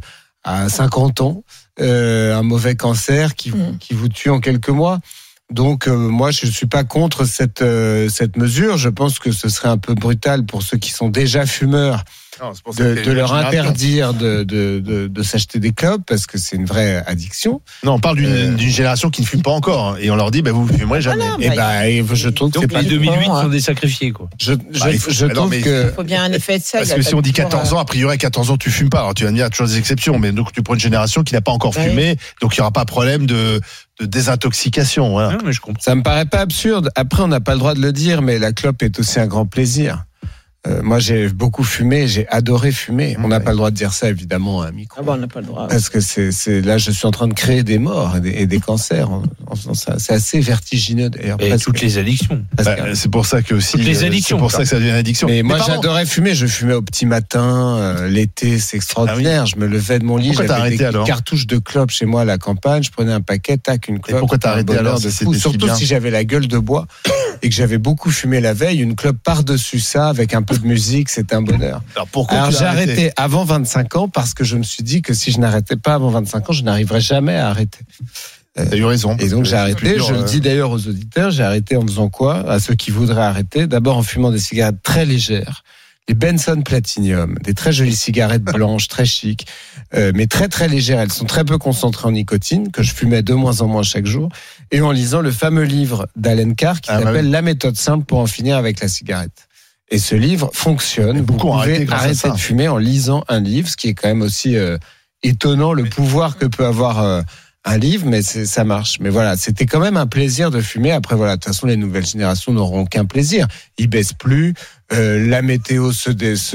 Speaker 7: à 50 ans, un mauvais cancer qui vous tue en quelques mois. Donc moi je suis pas contre cette mesure. Je pense que ce serait un peu brutal pour ceux qui sont déjà fumeurs de leur interdire de s'acheter des clopes parce que c'est une vraie addiction.
Speaker 3: Non, on parle d'une génération qui ne fume pas encore et on leur dit vous fumerez jamais.
Speaker 7: Je trouve que
Speaker 5: donc les 2008 sont des sacrifiés quoi.
Speaker 7: Je trouve que
Speaker 6: faut bien un effet de seuil.
Speaker 3: Parce que si on dit 14 ans, a priori à 14 ans tu fumes pas. Alors tu vas me dire il y a toujours des exceptions, mais donc tu prends une génération qui n'a pas encore fumé, donc il y aura pas de problème de désintoxication. Voilà.
Speaker 5: Non, mais je comprends.
Speaker 7: Ça me paraît pas absurde. Après, on n'a pas le droit de le dire, mais la clope est aussi un grand plaisir. Moi, j'ai beaucoup fumé, j'ai adoré fumer. On n'a pas le droit de dire ça, évidemment, à un micro.
Speaker 6: Ah bon, on n'a pas le droit.
Speaker 7: Parce que là, je suis en train de créer des morts et des cancers en faisant ça. C'est assez vertigineux, d'ailleurs.
Speaker 5: Et toutes les addictions.
Speaker 3: C'est pour ça que aussi.
Speaker 5: Toutes les addictions.
Speaker 3: C'est pour ça que ça devient une addiction.
Speaker 7: Mais moi, j'adorais fumer. Je fumais au petit matin, l'été, c'est extraordinaire. Je me levais de mon lit, j'avais des cartouches de clopes chez moi à la campagne. Je prenais un paquet, tac, une clope.
Speaker 3: Et pourquoi t'as arrêté alors
Speaker 7: Surtout si j'avais la gueule de bois et que j'avais beaucoup fumé la veille, une clope par-dessus ça avec un peu de musique, c'était un bonheur. Alors j'ai arrêté avant 25 ans parce que je me suis dit que si je n'arrêtais pas avant 25 ans, je n'arriverais jamais à arrêter.
Speaker 3: T'as eu raison.
Speaker 7: Et donc j'ai arrêté, je le dis d'ailleurs aux auditeurs, j'ai arrêté en faisant quoi? À ceux qui voudraient arrêter, d'abord en fumant des cigarettes très légères, les Benson Platinum, des très jolies cigarettes blanches, très chic, mais très très légères. Elles sont très peu concentrées en nicotine, que je fumais de moins en moins chaque jour, et en lisant le fameux livre d'Allen Carr qui s'appelle La méthode simple pour en finir avec la cigarette. Et ce livre fonctionne. Vous pouvez arrêter de fumer en lisant un livre, ce qui est quand même aussi étonnant, le pouvoir que peut avoir un livre, mais ça marche. Mais voilà, c'était quand même un plaisir de fumer. Après, voilà, de toute façon, les nouvelles générations n'auront qu'un plaisir. Ils baissent plus. La météo se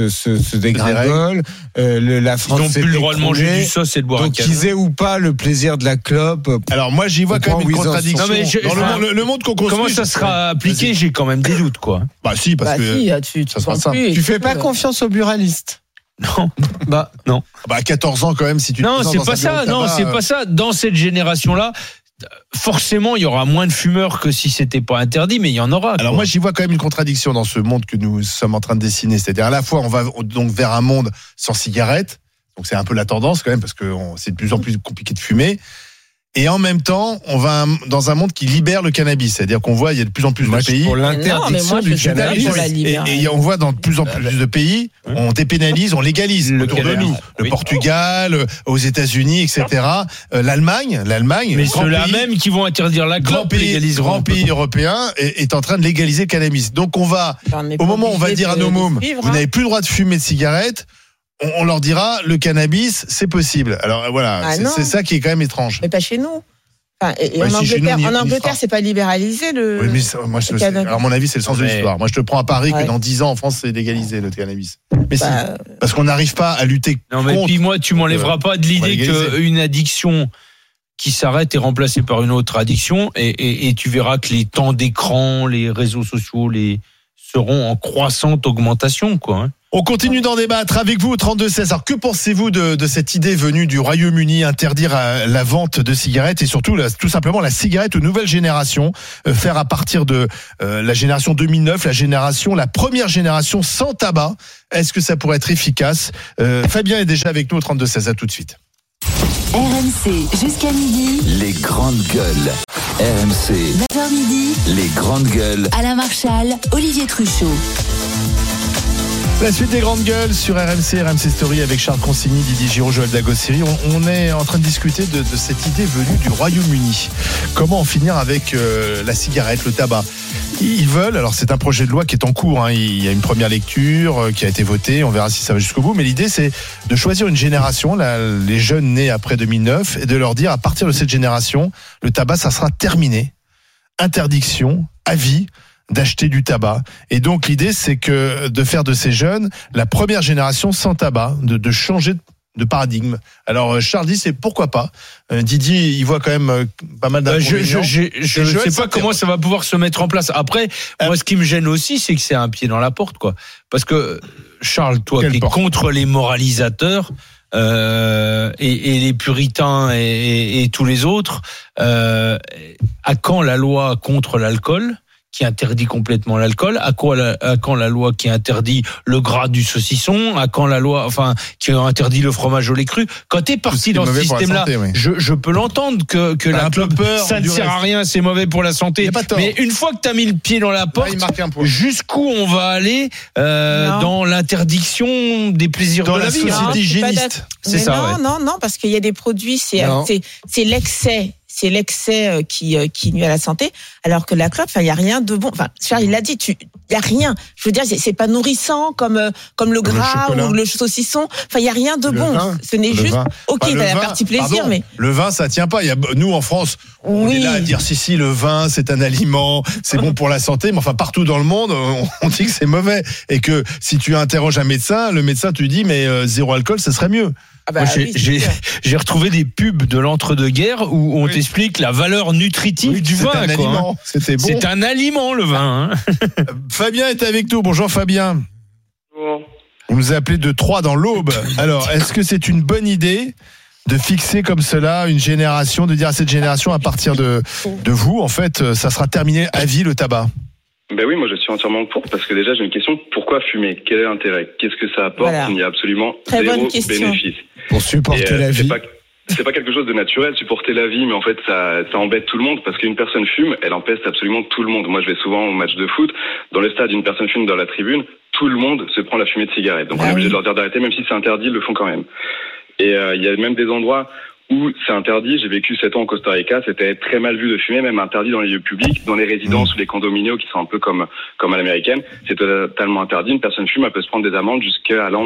Speaker 7: dégringole. La France
Speaker 5: ils n'ont plus le droit de manger du sauce et de boire un café.
Speaker 7: Donc, qu'ils aient ou pas le plaisir de la clope.
Speaker 3: Alors, moi, j'y vois quand même une contradiction.
Speaker 5: Non, mais
Speaker 3: le monde qu'on construit.
Speaker 5: Comment ça sera appliqué? J'ai quand même des doutes, quoi.
Speaker 3: Bah, si, parce que.
Speaker 6: Ça sera ça.
Speaker 7: Tu fais pas confiance aux buralistes?
Speaker 5: Non. Non.
Speaker 3: À 14 ans, quand même, si tu
Speaker 5: Non, c'est pas ça. Non, c'est pas ça. Dans cette génération-là, forcément, il y aura moins de fumeurs que si c'était pas interdit, mais il y en aura.
Speaker 3: Alors moi, j'y vois quand même une contradiction dans ce monde que nous sommes en train de dessiner. C'est-à-dire, à la fois, on va donc vers un monde sans cigarettes. Donc, c'est un peu la tendance quand même, parce que c'est de plus en plus compliqué de fumer. Et en même temps, on va dans un monde qui libère le cannabis. C'est-à-dire qu'on voit, il y a de plus en plus de pays.
Speaker 7: Pour l'interdiction du cannabis.
Speaker 3: Et on voit dans de plus en plus de pays, on dépénalise, on légalise autour de nous. Le Portugal, aux États-Unis, etc. L'Allemagne.
Speaker 5: Mais ceux-là même qui vont interdire la clope,
Speaker 3: grand pays européen est en train de légaliser le cannabis. Donc on va, au moment où on va dire à nos mômes, vous n'avez plus le droit de fumer de cigarettes, on leur dira le cannabis c'est possible. Alors voilà, c'est ça qui est quand même étrange.
Speaker 6: Mais pas chez nous. Enfin, en Angleterre, c'est pas libéralisé le.
Speaker 3: Oui, mais à mon avis, c'est le sens de l'histoire. Moi, je te prends à Paris que dans 10 ans en France, c'est légalisé le cannabis. Mais si, parce qu'on n'arrive pas à lutter contre.
Speaker 5: Mais puis moi, tu m'enlèveras pas de l'idée qu'une addiction qui s'arrête est remplacée par une autre addiction, et tu verras que les temps d'écran, les réseaux sociaux, seront en croissante augmentation, quoi.
Speaker 3: On continue d'en débattre avec vous au 32-16. Alors que pensez-vous de cette idée venue du Royaume-Uni, interdire la vente de cigarettes et surtout tout simplement la cigarette aux nouvelles générations, faire à partir de la génération 2009, la première génération sans tabac. Est-ce que ça pourrait être efficace? Fabien est déjà avec nous au 32-16. À tout de suite.
Speaker 1: RMC jusqu'à midi.
Speaker 2: Les grandes gueules. RMC.
Speaker 1: 9h midi.
Speaker 2: Les grandes gueules.
Speaker 1: Alain Marchal, Olivier Truchot.
Speaker 3: La suite des grandes gueules sur RMC Story avec Charles Consigny, Didier Giraud, Joël Dagossiri. On est en train de discuter de cette idée venue du Royaume-Uni. Comment en finir avec la cigarette, le tabac? Ils veulent, alors c'est un projet de loi qui est en cours, il y a une première lecture qui a été votée, on verra si ça va jusqu'au bout, mais l'idée c'est de choisir une génération, les jeunes nés après 2009, et de leur dire à partir de cette génération, le tabac ça sera terminé. Interdiction, à vie, d'acheter du tabac. Et donc l'idée c'est que de faire de ces jeunes la première génération sans tabac, de changer de paradigme. Alors Charles dit c'est pourquoi pas. Didier il voit quand même pas mal d'inconvénients.
Speaker 5: Je ne sais pas comment ça va pouvoir se mettre en place. Après, moi ce qui me gêne aussi c'est que c'est un pied dans la porte, quoi. Parce que Charles, toi qui es contre les moralisateurs et les puritains et tous les autres, à quand la loi contre l'alcool qui interdit complètement l'alcool, à quand la loi qui interdit le gras du saucisson, à quand la loi, qui interdit le fromage au lait cru. Quand t'es parti dans ce système-là, santé, oui. je peux l'entendre que la clope, ça ne sert à rien, c'est mauvais pour la santé. Mais une fois que t'as mis le pied dans la porte, jusqu'où on va aller dans l'interdiction des plaisirs
Speaker 3: dans
Speaker 5: de la vie,
Speaker 3: société hygiéniste.
Speaker 6: C'est ça. Non, parce qu'il y a des produits, c'est l'excès. C'est l'excès qui nuit à la santé, alors que la clope, il y a rien de bon. Charles, il l'a dit, il y a rien. Je veux dire, c'est pas nourrissant comme le gras ou le saucisson. Il y a rien de bon. Ce n'est juste t'as la partie plaisir, mais
Speaker 3: le vin, ça tient pas. Nous en France, on est là à dire si le vin, c'est un aliment, c'est bon pour la santé, mais partout dans le monde, on dit que c'est mauvais et que si tu interroges un médecin, le médecin te dit mais zéro alcool, ça serait mieux.
Speaker 5: Moi, j'ai retrouvé des pubs de l'entre-deux-guerres où on t'explique la valeur nutritive du vin.
Speaker 3: C'est un aliment. C'était bon.
Speaker 5: C'est un aliment, le vin.
Speaker 3: Fabien est avec nous. Bonjour Fabien.
Speaker 11: Bonjour.
Speaker 3: Vous nous appelez de Troyes dans l'Aube. Alors, est-ce que c'est une bonne idée de fixer comme cela une génération, de dire à cette génération, à partir de vous, en fait, ça sera terminé à vie le tabac?
Speaker 11: Ben oui, moi je suis entièrement pour, parce que déjà j'ai une question, pourquoi fumer? Quel est l'intérêt? Qu'est-ce que ça apporte? Il n'y a absolument zéro bénéfice.
Speaker 7: Pour supporter la vie.
Speaker 11: C'est pas quelque chose de naturel, supporter la vie, mais en fait ça embête tout le monde, parce qu'une personne fume, elle empeste absolument tout le monde. Moi je vais souvent au match de foot, dans le stade une personne fume dans la tribune, tout le monde se prend la fumée de cigarette. Donc on est obligé de leur dire d'arrêter, même si c'est interdit, ils le font quand même. Et il y a même des endroits où c'est interdit. J'ai vécu 7 ans au Costa Rica, c'était très mal vu de fumer, même interdit dans les lieux publics, dans les résidences ou les condominios qui sont un peu comme à l'américaine. C'est totalement interdit. Une personne fume, elle peut se prendre des amendes jusqu'à $1,000.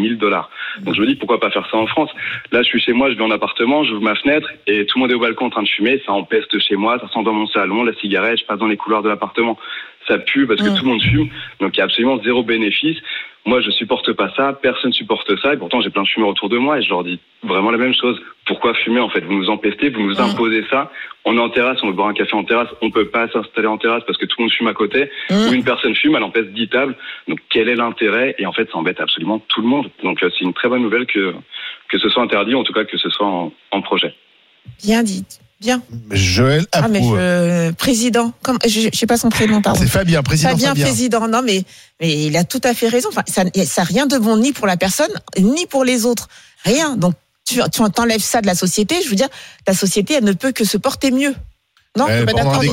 Speaker 11: Donc je me dis, pourquoi pas faire ça en France? Là, je suis chez moi, je vis en appartement, j'ouvre ma fenêtre et tout le monde est au balcon en train de fumer. Ça empeste chez moi, ça sent dans mon salon, la cigarette, je passe dans les couloirs de l'appartement. Ça pue parce que tout le monde fume. Donc il y a absolument zéro bénéfice. Moi, je supporte pas ça, personne supporte ça, et pourtant j'ai plein de fumeurs autour de moi, et je leur dis vraiment la même chose. Pourquoi fumer, en fait? Vous nous empestez, vous nous imposez ça. On est en terrasse, on veut boire un café en terrasse, on peut pas s'installer en terrasse parce que tout le monde fume à côté, ou une personne fume, elle empeste 10 tables. Donc quel est l'intérêt? Et en fait, ça embête absolument tout le monde. Donc c'est une très bonne nouvelle que ce soit interdit, en tout cas que ce soit en projet.
Speaker 6: Bien dit. Bien.
Speaker 3: Joël approuve.
Speaker 6: Président, je sais pas son prénom, pardon.
Speaker 3: C'est Fabien, président.
Speaker 6: Fabien, président. Non, mais il a tout à fait raison. Ça n'a rien de bon ni pour la personne, ni pour les autres. Rien. Donc, tu t'enlèves ça de la société. Je veux dire, la société, elle ne peut que se porter mieux. Non,
Speaker 3: elle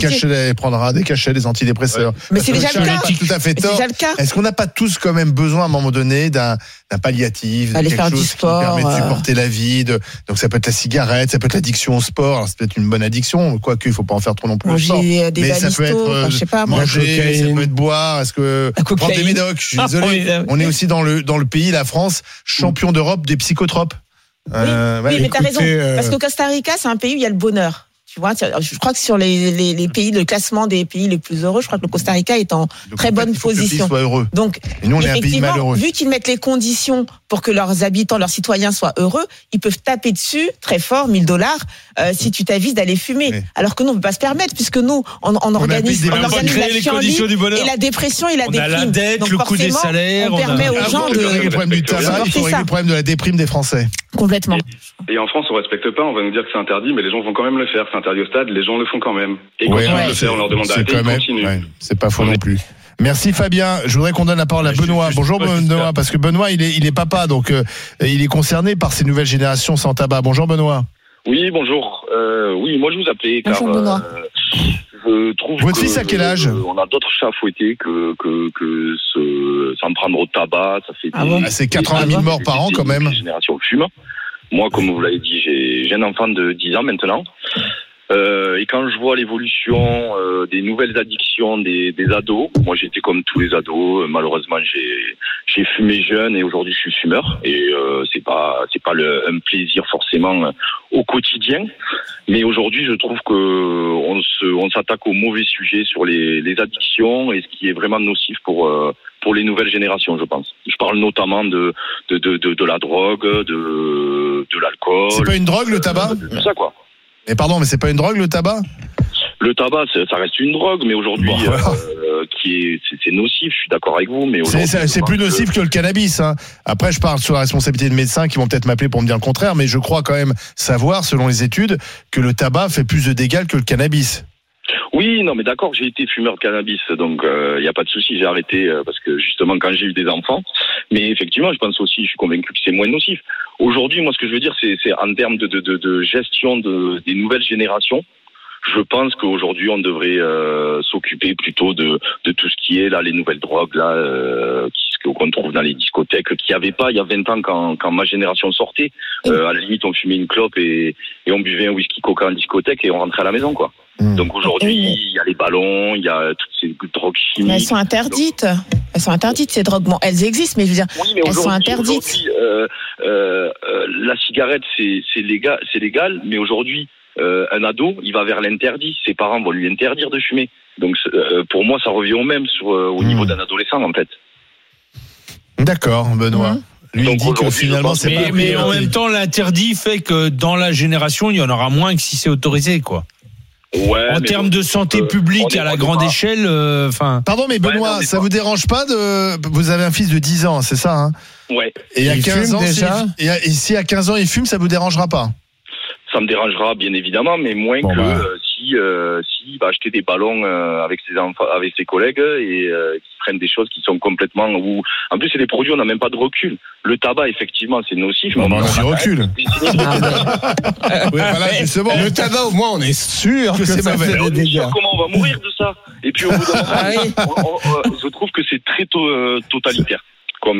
Speaker 3: prendra des cachets, des antidépresseurs.
Speaker 6: Mais c'est déjà le cas.
Speaker 3: Tout à fait tort. Est-ce qu'on n'a pas tous quand même besoin à un moment donné d'un palliatif, de quelque chose qui permet de supporter la vie? Donc ça peut être la cigarette, ça peut être l'addiction au sport. Alors, c'est peut-être une bonne addiction, quoique il faut pas en faire trop non plus.
Speaker 6: Manger des
Speaker 3: ça peut être manger, ça peut être boire. Est-ce que prendre des médocs? Je suis désolé. On est aussi dans le pays, la France, champion d'Europe des psychotropes.
Speaker 6: Oui, mais t'as raison. Parce qu'au Costa Rica, c'est un pays où il y a le bonheur. Tu vois, je crois que sur les pays, le classement des pays les plus heureux, je crois que le Costa Rica est en très bonne position.
Speaker 3: Que le pays soit heureux.
Speaker 6: Donc,
Speaker 3: et nous, on est un pays malheureux.
Speaker 6: Vu qu'ils mettent les conditions pour que leurs habitants, leurs citoyens soient heureux, ils peuvent taper dessus très fort, $1,000, si tu t'avises d'aller fumer. Oui. Alors que nous, on ne peut pas se permettre, puisque nous, on organise la folie et la dépression et la déprime.
Speaker 5: On a la dette, donc, le coût des salaires.
Speaker 6: On permet aux gens de...
Speaker 3: Il faut régler le problème du tabac, il faut régler le problème de la déprime des Français.
Speaker 6: Complètement.
Speaker 11: Et en France, on respecte pas, on va nous dire que c'est interdit, mais les gens vont quand même le faire. C'est interdit au stade, les gens le font quand même. Et quand ils le font, on leur demande d'arrêter, ils continuent. Ouais,
Speaker 3: c'est pas faux non plus. Merci Fabien. Je voudrais qu'on donne la parole à Benoît. Bonjour Benoît, parce que Benoît, il est papa, donc il est concerné par ces nouvelles générations sans tabac. Bonjour Benoît.
Speaker 12: Oui, bonjour. Oui, moi je vous appelais car je trouve
Speaker 3: votre fils à quel âge?
Speaker 12: On a d'autres chats à fouetter que s'en prendre au tabac. Ça fait
Speaker 3: c'est 80 000 morts par an quand même.
Speaker 12: Les générations fument. Moi, comme vous l'avez dit, j'ai un enfant de 10 ans maintenant. Et quand je vois l'évolution des nouvelles addictions des ados, moi j'étais comme tous les ados, malheureusement j'ai fumé jeune et aujourd'hui je suis fumeur et c'est pas un plaisir forcément au quotidien, mais aujourd'hui je trouve que on s'attaque au mauvais sujet sur les addictions et ce qui est vraiment nocif pour les nouvelles générations, je pense. Je parle notamment de la drogue, de l'alcool.
Speaker 3: C'est pas une drogue le tabac?
Speaker 12: Tout ça quoi.
Speaker 3: Mais pardon, mais c'est pas une drogue le tabac?
Speaker 12: Le tabac, ça reste une drogue, mais aujourd'hui, c'est nocif. Je suis d'accord avec vous, mais
Speaker 3: c'est plus nocif que le cannabis. Hein. Après, je parle sur la responsabilité de médecins qui vont peut-être m'appeler pour me dire le contraire, mais je crois quand même savoir, selon les études, que le tabac fait plus de dégâts que le cannabis.
Speaker 12: Oui, non, mais d'accord, j'ai été fumeur de cannabis, donc il n'y a pas de souci, j'ai arrêté parce que justement quand j'ai eu des enfants. Mais effectivement, je pense aussi, je suis convaincu que c'est moins nocif. Aujourd'hui, moi, ce que je veux dire, c'est en termes de gestion des nouvelles générations. Je pense qu'aujourd'hui, on devrait s'occuper plutôt de tout ce qui est là, les nouvelles drogues là, qu'on trouve dans les discothèques, qu'il n'y avait pas il y a 20 ans quand ma génération sortait. À la limite, on fumait une clope et on buvait un whisky coca en discothèque et on rentrait à la maison, quoi. Donc aujourd'hui, il y a les ballons, il y a toutes ces drogues chimiques.
Speaker 6: Mais elles sont interdites. Elles sont interdites, ces drogues. Bon, elles existent, mais je veux dire, elles sont interdites.
Speaker 12: La cigarette, c'est légal, mais aujourd'hui, un ado, il va vers l'interdit. Ses parents vont lui interdire de fumer. Donc, pour moi, ça revient au même au niveau d'un adolescent, en fait.
Speaker 3: D'accord, Benoît. Lui, il dit que finalement, c'est pas...
Speaker 5: Mais en même temps, l'interdit fait que dans la génération, il y en aura moins que si c'est autorisé, quoi.
Speaker 12: Ouais,
Speaker 5: en termes de santé publique à la grande échelle,
Speaker 3: Pardon, mais Benoît, ça vous dérange pas vous avez un fils de 10 ans, c'est ça, hein?
Speaker 12: Ouais.
Speaker 3: Et il 15 ans, déjà. Et si à 15 ans il fume, ça vous dérangera pas?
Speaker 12: Ça me dérangera bien évidemment, mais moins s'il va acheter des ballons avec ses enfants, avec ses collègues et qui prennent des choses qui sont complètement en plus c'est des produits, on n'a même pas de recul. Le tabac effectivement c'est nocif.
Speaker 3: On a du recul. Justement.
Speaker 7: Le tabac au moins on est sûr que ça fait des dégâts.
Speaker 12: Comment on va mourir de ça? Et puis au bout d'un moment, je trouve que c'est très totalitaire comme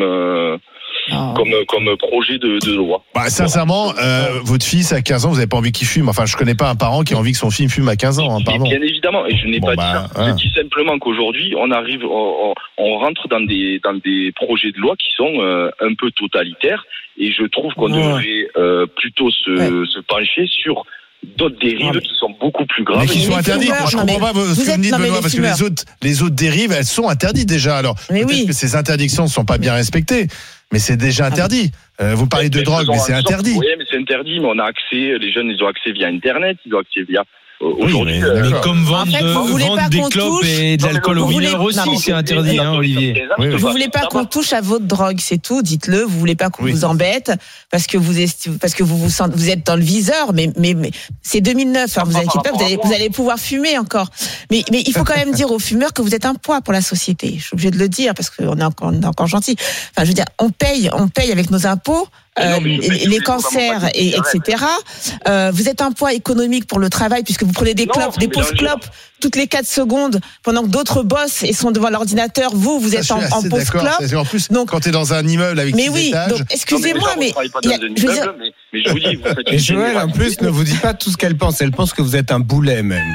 Speaker 12: projet de loi.
Speaker 3: Sincèrement, votre fils à 15 ans, vous n'avez pas envie qu'il fume. Enfin, je connais pas un parent qui a envie que son fils fume à 15 ans, pardon.
Speaker 12: Bien évidemment, et je n'ai pas dit ça. Je dis simplement qu'aujourd'hui, on rentre dans des projets de loi qui sont un peu totalitaires, et je trouve qu'on devrait plutôt se pencher sur d'autres dérives qui sont beaucoup plus graves.
Speaker 3: Mais qui sont interdites. Je comprends pas ce que vous dites, Benoît, parce que les autres dérives, elles sont interdites déjà. Alors, peut-être que ces interdictions ne sont pas bien respectées, mais c'est déjà interdit. Vous parlez de drogue, mais c'est interdit.
Speaker 12: Oui, mais c'est interdit, mais on a accès, les jeunes, ils ont accès via Internet, ils ont accès via... Aujourd'hui,
Speaker 5: mais comme vendre des clopes et de l'alcool aux mineurs aussi, c'est interdit, Olivier.
Speaker 6: Vous voulez pas qu'on touche à votre drogue, c'est tout. Dites-le. Vous voulez pas qu'on vous embête parce que vous êtes dans le viseur. Mais c'est 2009. Vous inquiétez pas, vous allez pouvoir fumer encore. Mais il faut quand même dire aux fumeurs que vous êtes un poids pour la société. Je suis obligée de le dire parce qu'on est encore gentil. Enfin, je veux dire, on paye avec nos impôts. Les cancers, etc. Vous êtes un poids économique pour le travail puisque vous prenez des clopes, des pauses clopes toutes les 4 secondes pendant que d'autres bossent et sont devant l'ordinateur. Vous êtes en pause clope.
Speaker 3: En plus, quand tu es dans un immeuble avec 6 étages.
Speaker 6: Donc, excusez-moi, mais
Speaker 12: je vous dis,
Speaker 7: et Joël, en plus, ne vous dit pas tout ce qu'elle pense. Elle pense que vous êtes un boulet, même.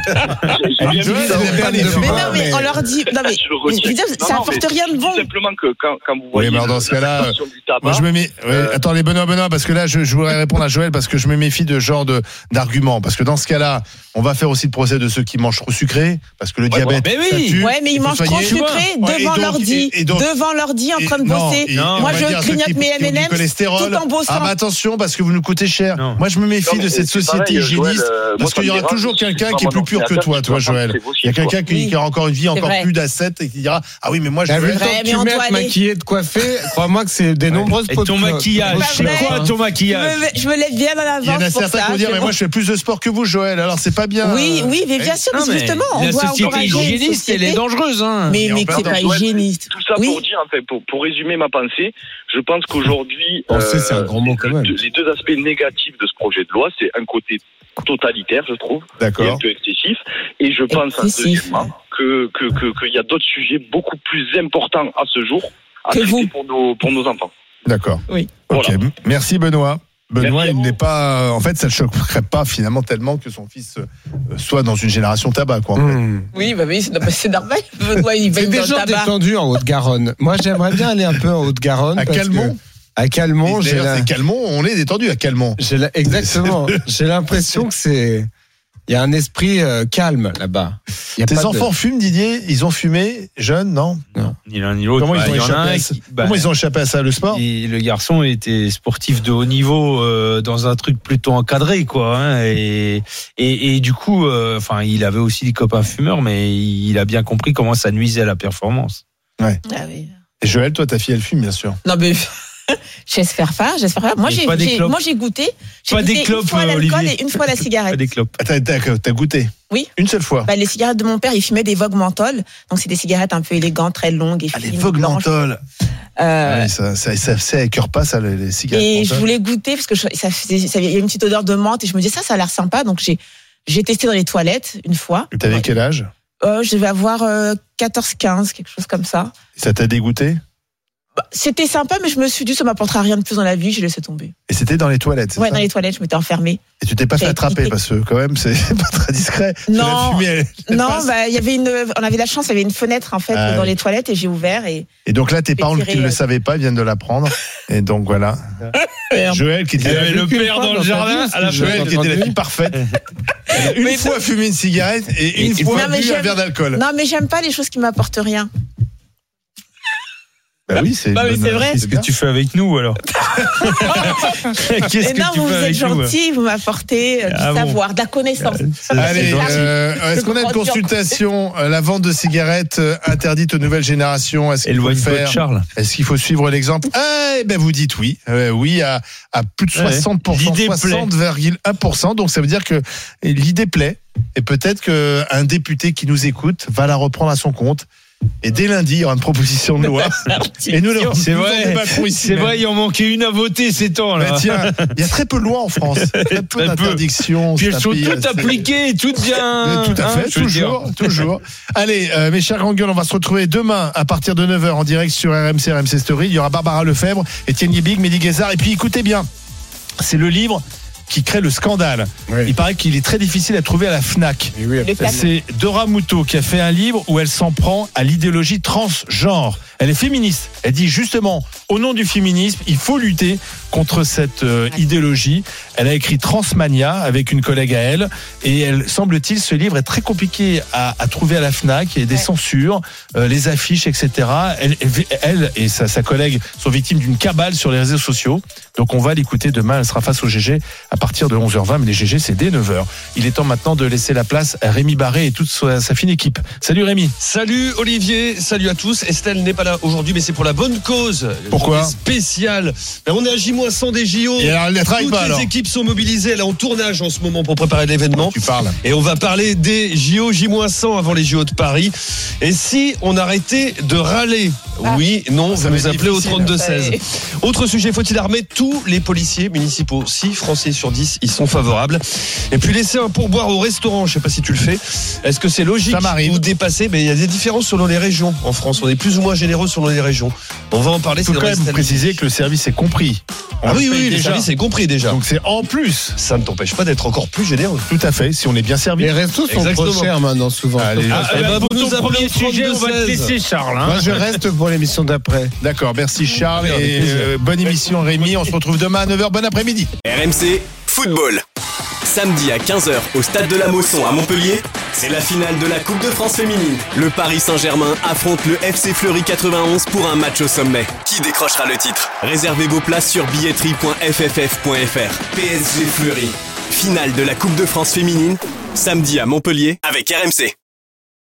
Speaker 6: Mais on leur dit. Non, mais ça apporte rien de bon.
Speaker 12: Simplement que quand vous voyez.
Speaker 3: Oui, mais dans ce cas-là, moi je me mets. Attendez, Benoît, parce que là, je voudrais répondre à Joël parce que je me méfie de ce genre d'argument. Parce que dans ce cas-là, on va faire aussi le procès de ceux qui mangent trop sucré, parce que le diabète.
Speaker 6: Ça tue. Ouais, mais ils mangent trop sucré devant l'ordi en train de bosser. Moi, je grignote mes M&M's tout en bossant.
Speaker 3: Ah, bah attention, parce que vous nous coûtez cher. Moi, je me méfie de cette société hygiéniste, parce qu'il y aura toujours quelqu'un qui est plus pur que toi, Joël. Il y a quelqu'un qui a encore une vie encore plus d'ascète et qui dira ah oui, mais moi je veux
Speaker 7: tu m'as maquillé, de coiffer. Crois-moi que c'est des nombreuses
Speaker 5: potes. Ton maquillage, c'est quoi ton maquillage?
Speaker 6: Je me lève bien dans l'avance.
Speaker 3: Il y en a certains qui vont dire mais moi je fais plus de sport que vous, Joël. Alors c'est pas bien.
Speaker 6: Oui, mais bien sûr, justement, on doit
Speaker 5: société hygiéniste, elle est dangereuse.
Speaker 6: Mais c'est pas hygiéniste.
Speaker 12: Tout ça pour dire, pour résumer ma pensée, je pense qu'aujourd'hui,
Speaker 7: c'est un grand mot quand même.
Speaker 12: Les deux aspects négatifs de ce projet de loi, c'est un côté totalitaire, je trouve, et un peu excessif, et je pense deuxièmement qu'il y a d'autres sujets beaucoup plus importants à ce jour à traiter pour nos enfants.
Speaker 3: D'accord.
Speaker 6: Oui.
Speaker 3: Ok. Voilà. Merci Benoît. Benoît, il n'est pas. En fait, ça ne choquerait pas finalement tellement que son fils soit dans une génération tabac, quoi.
Speaker 6: Oui, c'est normal. Benoît, il
Speaker 7: c'est des gens détendus en Haute-Garonne. Moi, j'aimerais bien aller un peu en Haute-Garonne.
Speaker 3: À Calmont.
Speaker 7: À Calmont,
Speaker 3: c'est Calmont, on est détendu à Calmont.
Speaker 7: Exactement. J'ai l'impression que c'est. Il y a un esprit calme là-bas.
Speaker 3: Tes enfants fument, Didier? Ils ont fumé jeunes, non?
Speaker 5: Non, ni l'un ni l'autre.
Speaker 3: Comment ils ont échappé à ça, le sport?
Speaker 5: Le garçon était sportif de haut niveau dans un truc plutôt encadré, quoi. Hein, et du coup, il avait aussi des copains fumeurs, mais il a bien compris comment ça nuisait à la performance.
Speaker 3: Ouais. Ah oui. Et Joël, toi, ta fille, elle fume, bien sûr.
Speaker 6: Non, mais J'espère pas. Moi, j'ai goûté.
Speaker 5: Pas des clopes,
Speaker 6: une fois l'alcool
Speaker 5: Olivier.
Speaker 6: et une fois la cigarette.
Speaker 5: Pas des clopes.
Speaker 3: T'as goûté?
Speaker 6: Oui.
Speaker 3: Une seule fois?
Speaker 6: Les cigarettes de mon père, il fumait des Vogue Menthol. Donc, c'est des cigarettes un peu élégantes, très longues et fines.
Speaker 3: Les Vogue Menthol. Ça écœure pas, ça, les cigarettes.
Speaker 6: Et je voulais goûter parce que il y a une petite odeur de menthe et je me disais ça a l'air sympa. Donc, j'ai testé dans les toilettes une fois.
Speaker 3: T'avais quel âge?
Speaker 6: Je vais avoir 14-15, quelque chose comme ça.
Speaker 3: Ça t'a dégoûté?
Speaker 6: C'était sympa, mais je me suis dit ça m'apportera rien de plus dans la vie, j'ai laissé tomber.
Speaker 3: Et c'était dans les toilettes, c'est ça?
Speaker 6: Dans les toilettes, je m'étais enfermée.
Speaker 3: Et tu t'es pas fait attraper parce que quand même c'est pas très discret.
Speaker 6: Non, il y avait on avait la chance, il y avait une fenêtre en fait dans les toilettes et j'ai ouvert et
Speaker 3: donc là tes parents qui ne le savaient pas viennent de l'apprendre et donc voilà. Joël qui était
Speaker 5: le père dans le jardin,
Speaker 3: Joël qui était la fille parfaite. Elle a une fois fumé une cigarette et une fois bu un verre d'alcool.
Speaker 6: Non mais j'aime pas les choses qui m'apportent rien.
Speaker 3: Oui, c'est
Speaker 6: vrai.
Speaker 5: Qu'est-ce que tu fais avec nous alors?
Speaker 6: Qu'est-ce que vous êtes gentil, vous m'apportez du savoir, de la connaissance.
Speaker 3: Allez, est-ce qu'on a une consultation? La vente de cigarettes interdite aux nouvelles générations. Est-ce qu'il faut le faire?
Speaker 5: Charles.
Speaker 3: Est-ce qu'il faut suivre l'exemple? Vous dites oui. Oui à plus de 60%, 60,1%. Donc ça veut dire que l'idée plaît. Et peut-être qu'un député qui nous écoute va la reprendre à son compte. Et dès lundi, il y aura une proposition de loi. Et nous,
Speaker 5: c'est vrai, il en manquait une à voter ces temps là.
Speaker 3: Tiens, il y a très peu de lois en France, très peu d'interdictions.
Speaker 5: Puis elles sont toutes appliquées, toutes bien.
Speaker 3: Tout à fait, toujours. Allez, mes chers grandes gueules, on va se retrouver demain à partir de 9h en direct sur RMC Story. Il y aura Barbara Lefebvre, Étienne Yebig, Mehdi Guézard. Et puis écoutez bien, c'est le livre qui crée le scandale. Oui. Il paraît qu'il est très difficile à trouver à la Fnac.
Speaker 7: Oui,
Speaker 3: c'est Dora Muto qui a fait un livre où elle s'en prend à l'idéologie transgenre. Elle est féministe. Elle dit justement, au nom du féminisme, il faut lutter contre cette idéologie. Elle a écrit Transmania avec une collègue à elle. Et elle, semble-t-il, ce livre est très compliqué à trouver à la Fnac. Il y a des censures, les affiches, etc. Elle et sa collègue sont victimes d'une cabale sur les réseaux sociaux. Donc on va l'écouter demain. Elle sera face au GG à partir de 11h20. Mais les GG, c'est dès 9h. Il est temps maintenant de laisser la place à Rémi Barré et toute sa fine équipe. Salut Rémi.
Speaker 13: Salut Olivier. Salut à tous. Estelle n'est pas là aujourd'hui, mais c'est pour la bonne cause.
Speaker 3: Pourquoi?
Speaker 13: Spécial. On est à J-100 des JO.
Speaker 3: Et alors, toutes
Speaker 13: les équipes sont mobilisées. Elle est en tournage en ce moment pour préparer l'événement.
Speaker 3: Tu parles.
Speaker 13: Et on va parler des JO J-100 avant les JO de Paris. Et si on arrêtait de râler? Oui, non, vous nous appelez au 32-16. Autre sujet, faut-il armer tous les policiers municipaux? 6 Français sur 10 ils sont favorables. Et puis laisser un pourboire au restaurant, je sais pas si tu le fais. Est-ce que c'est logique ou dépassé? Mais il y a des différences selon les régions. En France, on est plus ou moins généreux selon les régions. On va en parler.
Speaker 3: Il faut quand même préciser que le service est compris.
Speaker 13: Oui, le service est compris déjà.
Speaker 3: Donc c'est en plus.
Speaker 13: Ça ne t'empêche pas d'être encore plus généreux.
Speaker 3: Tout à fait, si on est bien servi.
Speaker 7: Les restos sont trop chers maintenant souvent.
Speaker 13: Vous nous appelez au sujet, on va te laisser Charles.
Speaker 7: Moi je reste pour l'émission d'après.
Speaker 3: D'accord, merci Charles et bonne émission Rémi. On se retrouve demain à 9h. Bon après-midi.
Speaker 14: RMC Football. Samedi à 15h au Stade de la Mosson à Montpellier, c'est la finale de la Coupe de France féminine. Le Paris Saint-Germain affronte le FC Fleury 91 pour un match au sommet. Qui décrochera le titre? Réservez vos places sur billetterie.fff.fr. PSG Fleury. Finale de la Coupe de France féminine, samedi à Montpellier avec RMC.